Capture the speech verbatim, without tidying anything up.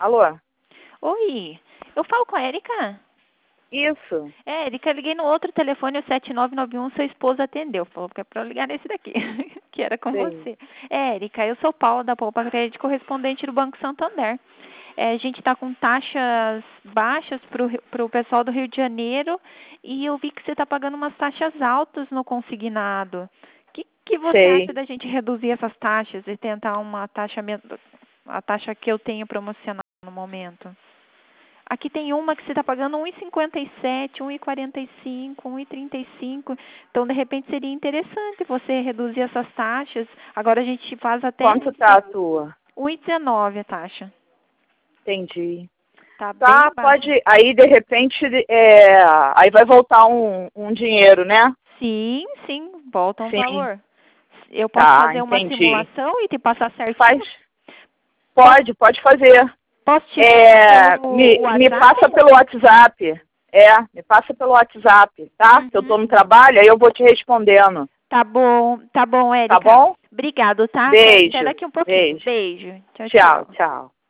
Alô? Oi, eu falo com a Érica? Isso. É, Érica, eu liguei no outro telefone, o sete nove nove um, sua esposa atendeu. Falou que é pra eu ligar nesse daqui, que era com Sim. você. É, Érica, eu sou Paula da Poupa Crédito, correspondente do Banco Santander. É, a gente está com taxas baixas para o pessoal do Rio de Janeiro e eu vi que você está pagando umas taxas altas no consignado. O que, que você Sei. acha da gente reduzir essas taxas e tentar uma taxa, men- a taxa que eu tenho promocional no momento? Aqui tem uma que você está pagando um e cinquenta e sete, um e quarenta e cinco, um e trinta e cinco. Então, de repente, seria interessante você reduzir essas taxas. Agora a gente faz até Quanto tá a tua? um e dezenove a taxa. Entendi. Tá bem Tá, baixa. pode. Aí, de repente, é, aí vai voltar um, um dinheiro, né? Sim, sim, volta um Sim. valor. Eu posso Tá, fazer uma entendi. simulação e te passar Faz. certinho? Posso, Pode, pode fazer. posso te passar É, pelo me, me WhatsApp? passa pelo WhatsApp. É, me passa pelo WhatsApp, tá? Que eu tô Uhum. no trabalho, aí eu vou te respondendo. Tá bom, tá bom, Tá Érica. bom? Obrigado, tá? Até, até Beijo. daqui um pouquinho. Beijo. Beijo. Tchau, Tchau, tchau. tchau.